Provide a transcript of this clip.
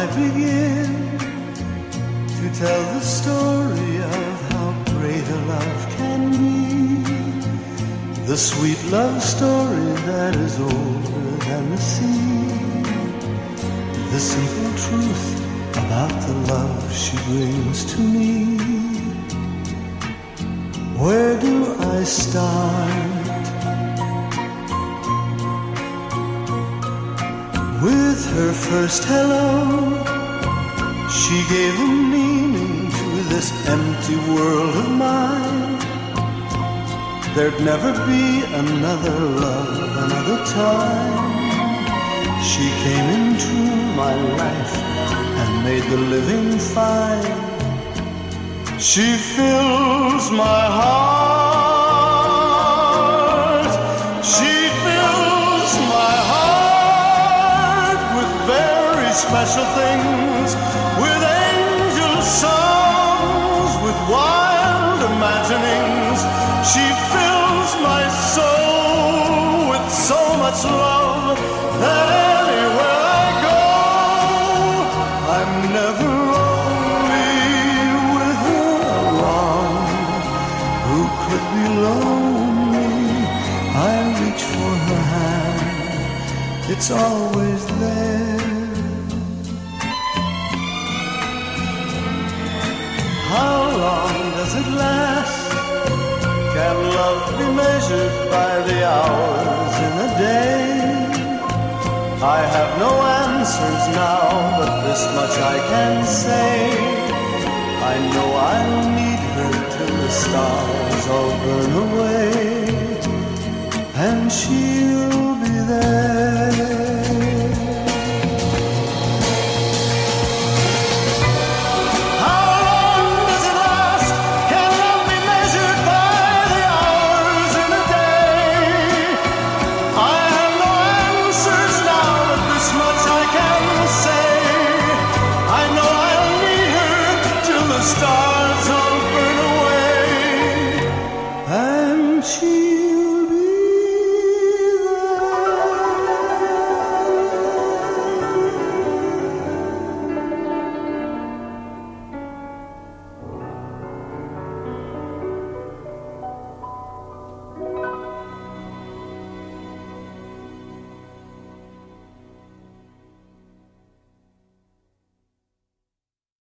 I begin to tell the story of how great a love can be? The sweet love story that is older than the sea. The simple truth about the love she brings to me. Where do I start? With her first hello, she gave a meaning to this empty world of mine. There'd never be another love, another time. She came into my life and made the living fine. She fills my heart. She fills my heart with very special things, with angel songs, with wild imaginings. She fills my soul with so much love that anywhere I go, I'm never lonely with her along. Who could be lonely? I reach for her hand, it's always there. How long does it last? Can love be measured by the hours in a day? I have no answers now, but this much I can say. I know I'll need her till the stars all burn away, and she'll be there. Stars all burn away, and she